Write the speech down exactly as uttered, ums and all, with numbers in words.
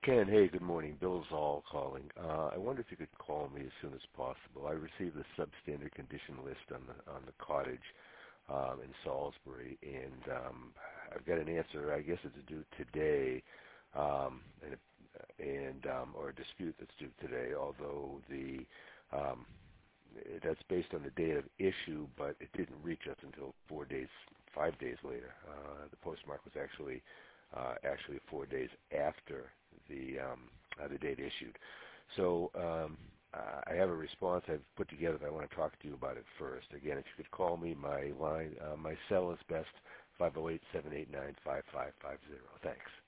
Ken, hey, good morning. Bill Zoll calling. Uh, I wonder if you could call me as soon as possible. I received the substandard condition list on the on the cottage um, in Salisbury, and um, I've got an answer. I guess it's due today, um, and, and um, or a dispute that's due today. Although the um, that's based on the date of issue, but it didn't reach us until four days, five days later. Uh, the postmark was actually uh, actually four days after the um, uh, the date issued. So um, uh, I have a response I've put together, but I want to talk to you about it first. Again, if you could call me, my line, uh, my cell is best five oh eight, seven eight nine, five five five zero. Thanks.